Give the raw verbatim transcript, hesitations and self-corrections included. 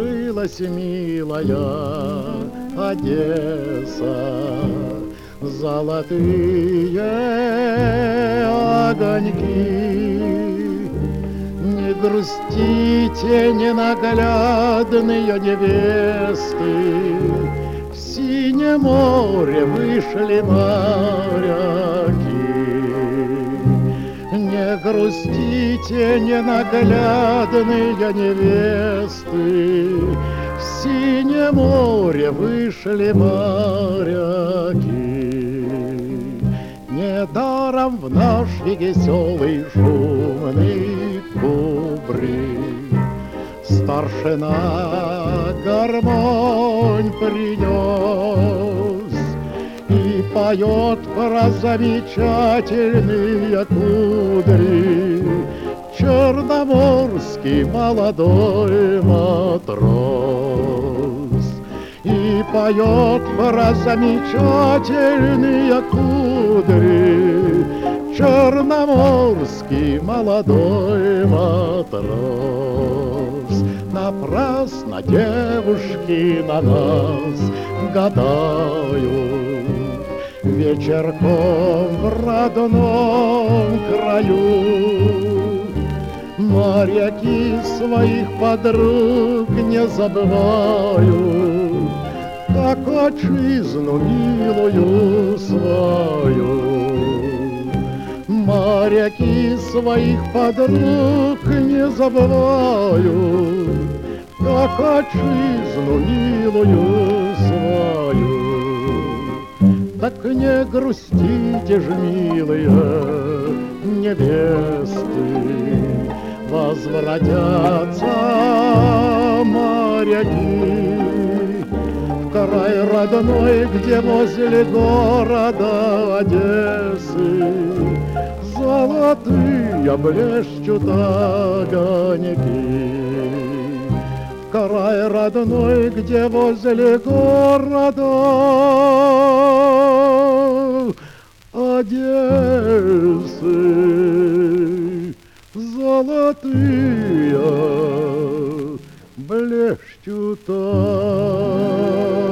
закрылась, милая Одесса. Золотые огоньки, не грустите, ненаглядные невесты, в синее море вышли моряки. Не грустите, ненаглядные невесты, в синее море вышли моряки. Недаром в наш веселый шумный кубрик старшина гармонь принес и поет про замечательные кудри черноморский молодой матрос. И поет про замечательные кудри черноморский молодой матрос. Напрасно девушки на нас гадают, вечерком в родном краю. Моряки своих подруг не забывают, как отчизну милую свою. Моряки своих подруг не забывают, как отчизну милую свою. Так не грустите ж, милые невесты, возвратятся моряки в край родной, где возле города Одессы золотые блещут огоньки. В край родной, где возле города Одессы золотые блещут огоньки.